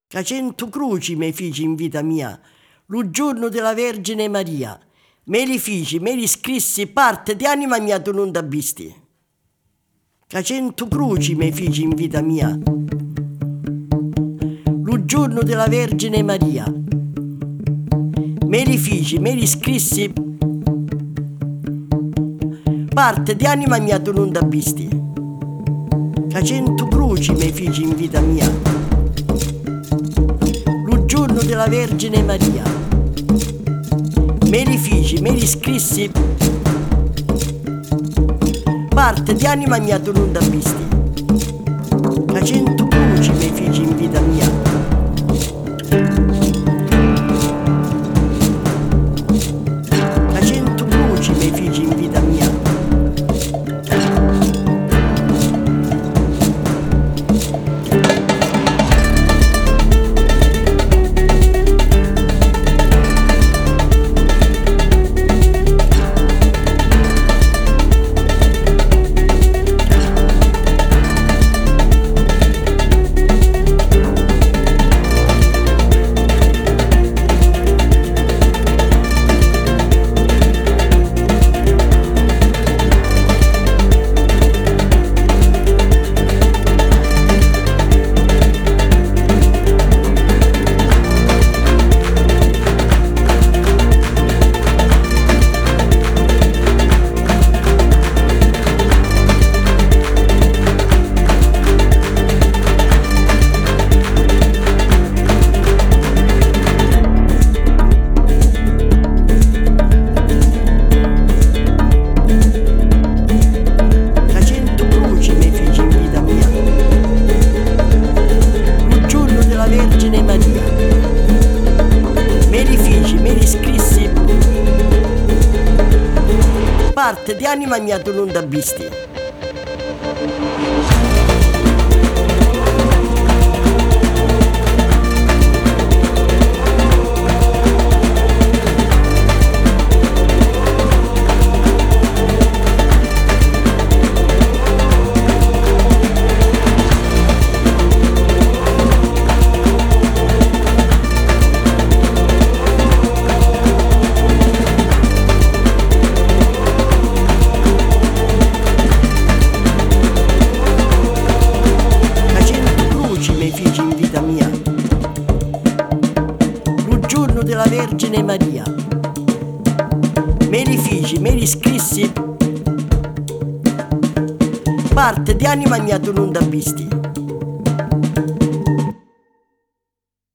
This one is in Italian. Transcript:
Ca 100 croci mi feci in vita mia, lo giorno della Vergine Maria. Me li feci, me li scrissi, parte di anima mia tu non t'abbisti. Ca 100 croci mi feci in vita mia, lo giorno della Vergine Maria. Me li feci, me li scrissi, parte di anima mia tu non t'abbisti. Ca 100 croci mi feci in vita mia, lo giorno della Vergine Maria. Me li feci, me li scrissi, parte di anima mia tu non t'abbisti. Ca 100 croci mi feci in vita mia, ca 100 croci mi feci in vita mia. Parte di anima mia tu non t'abbisti. Della Vergine Maria. Me li feci, me li scrissi, parte di anima mia tu non t'abbisti.